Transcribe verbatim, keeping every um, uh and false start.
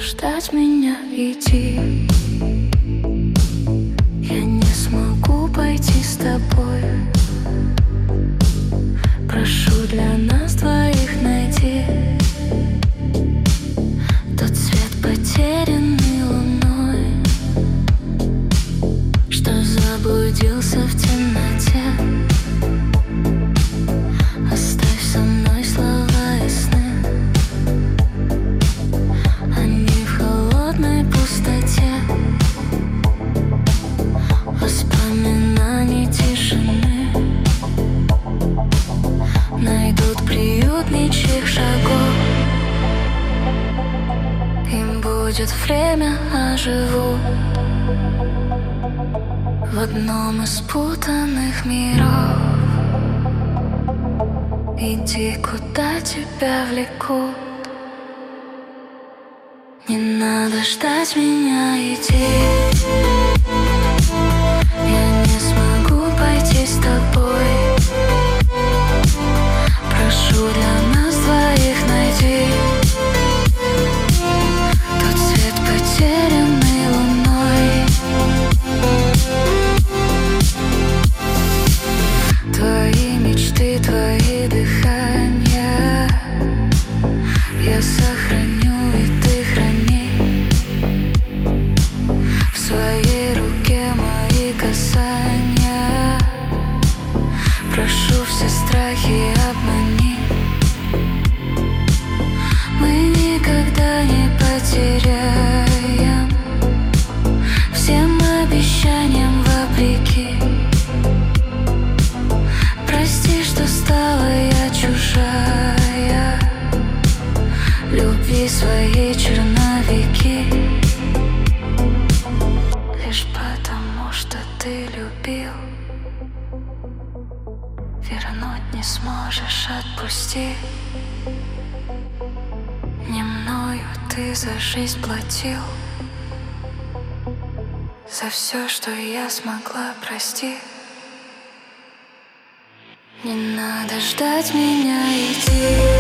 ждать меня, иди. Я не смогу пойти с тобой. Прошу для нас двоих найти тот свет, потерянный луной, что заблудился в темноте. Оставь со мной слова и сны, они в холодной пустоте воспоминаний тишины найдут приют ничьих шагов. Им будет время, оживут в одном из путанных миров. Иди, куда тебя влекут. Не надо ждать меня, иди. Я не смогу пойти с тобой. Прошу для нас двоих найди тот свет, потерянный луной. Твои мечты, твои дыхания я сохраню, и ты храни в своей руке мои касания. Прошу, все страхи обмани. Мы никогда не потеряем всем обещаниям вопреки. Прости, что стала я чужая. Люби свои черновики лишь потому, что ты любил. Вернуть не сможешь, отпусти. Не мною ты за жизнь платил. За все, что я смогла, прости. Не надо ждать меня, иди.